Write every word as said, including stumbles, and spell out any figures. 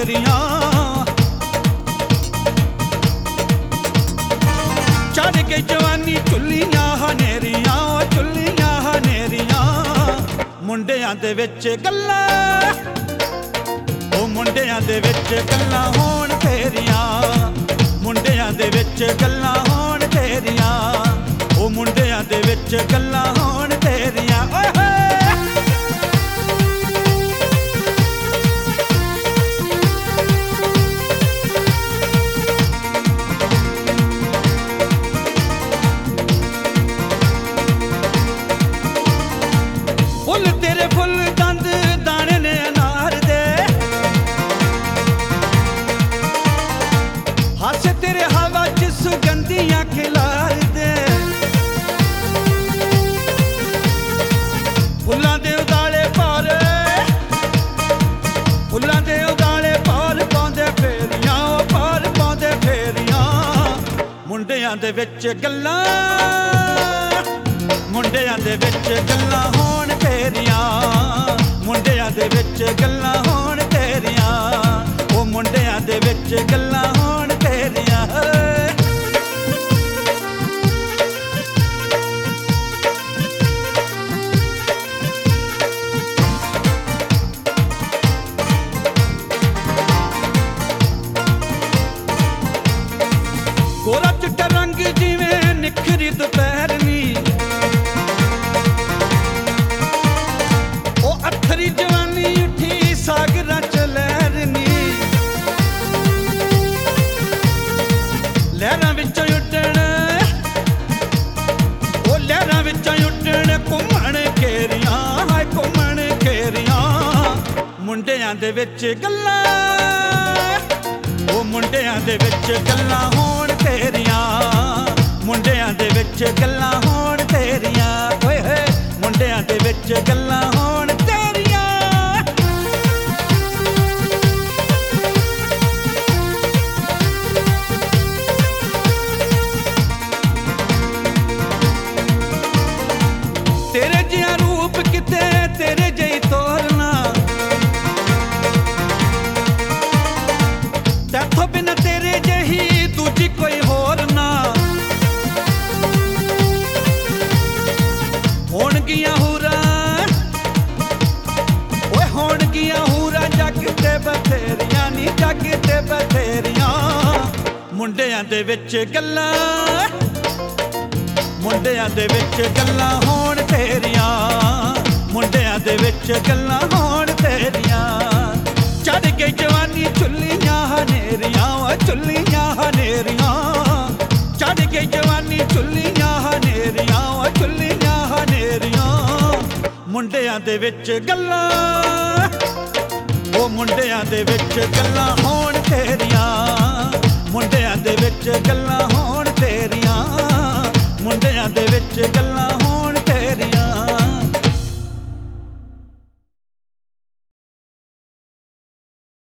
तेरियां, चढ़ के जवानी चुल्लियां हनेरियां, चुल्लियां हनेरियां। मुंडियां दे विच गल्लां, ओ मुंडियां दे विच गल्लां होण तेरियां, मुंडियां दे विच गल्लां होण तेरियां, ओ मुंडियां दे विच गल्लां होण तेरियां। ओए होए फुल तेरे फुल दंद दाने ने अनार दे, हासे तेरे हवा च सुगंधियां खिलार दे। फुल्लां दे उदाले पार, फुल्लां दे उदाले पार पाउंदे फेरियां, पार पाउंदे फेरियां। मुंडियां दे विच गल्लां, मुंडियां दे विच गल्लां होण तेरियां, मुंडियां दे विच गल्लां होण तेरियां, ओ मुंडियां दे विच गल्लां होण तेरियां। गोरा चिट्टा रंग जिवें निखरी दोपहर नी, ओ अथरी जवानी उठी सागरां च लहरनी। लहरां विचों उड्डण, ओ लहरां विचों उड्डण घुम्मण घेरियां, हाय घुम्मण घेरियां। मुंडियां दे विच गल्लां, ओ मुंडियां दे विच गल्लां होण तेरियां, मुंडियां दे विच गल्लां होण तेरियां। ओए होए मुंडियां दे विच गल्लां होण तेरियां। तेरे जिहा रूप किते तेरे जही तोरना, तैथों बिना तेरे जही दूजी कोई होर ना। होणगियां हूरां, ओए होणगियां हूरां जग ते बथेरियां नी, जग ते बथेरियां। मुंडियां दे विच गल्लां, मुंडियां दे विच गल्लां होण तेरियां, मुंडियां दे विच गल्लां होण तेरियां। चढ़ के जवानी चुल्लियां हनेरियां, चुल्लियां हनेरियां। चढ़ के जवानी चुल्लियां हनेरियां, चुल्लियां हनेरियां। मुंडियां दे विच गल्लां, ओ मुंडियां दे विच गल्लां होण तेरियां, मुंडियां दे विच गल्लां होण तेरियां, मुंडियां दे विच गल्लां